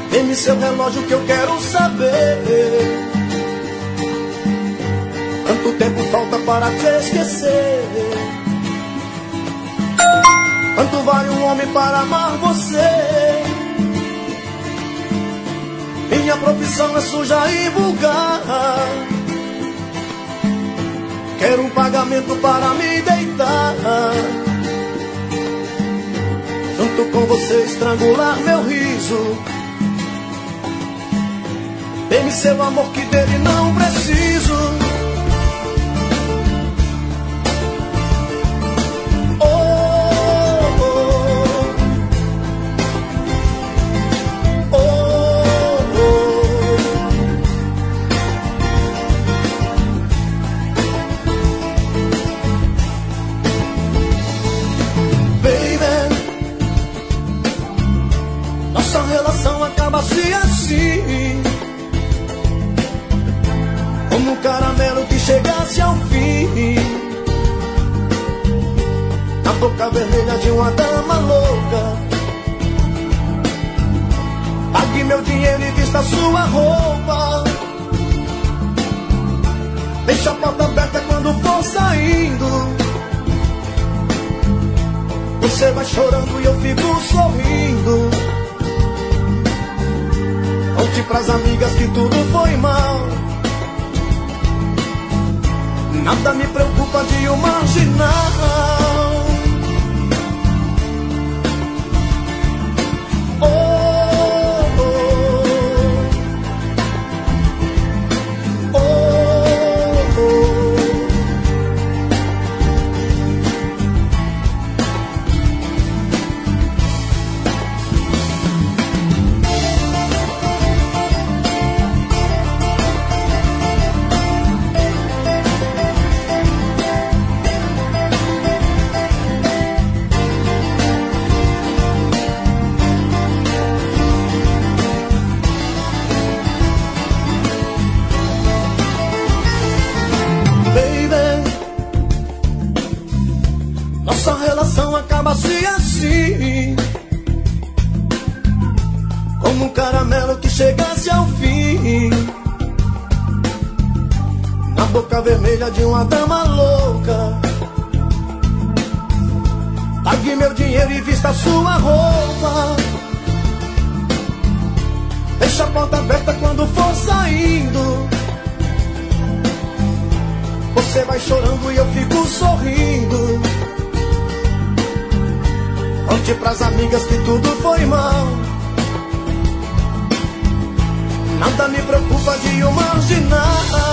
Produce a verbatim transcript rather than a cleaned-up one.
Dê-me seu relógio que eu quero saber quanto tempo falta para te esquecer. Quanto vale um homem para amar você? Minha profissão é suja e vulgar. Quero um pagamento para me deitar, junto com você estrangular meu riso. Dê-me seu amor que dele não preciso. Acaba-se assim, como um caramelo que chegasse ao fim, na boca vermelha de uma dama louca. Pague meu dinheiro e vista sua roupa. Deixa a porta aberta quando for saindo. Você vai chorando e eu fico sorrindo. Conte pras amigas que tudo foi mal. Nada me preocupa de um marginal. Acaba-se assim, como um caramelo que chegasse ao fim, na boca vermelha de uma dama louca. Pague meu dinheiro e vista sua roupa. Deixa a porta aberta quando for saindo. Você vai chorando e eu fico sorrindo. Conte pras amigas que tudo foi mal. Nada me preocupa de um marginal.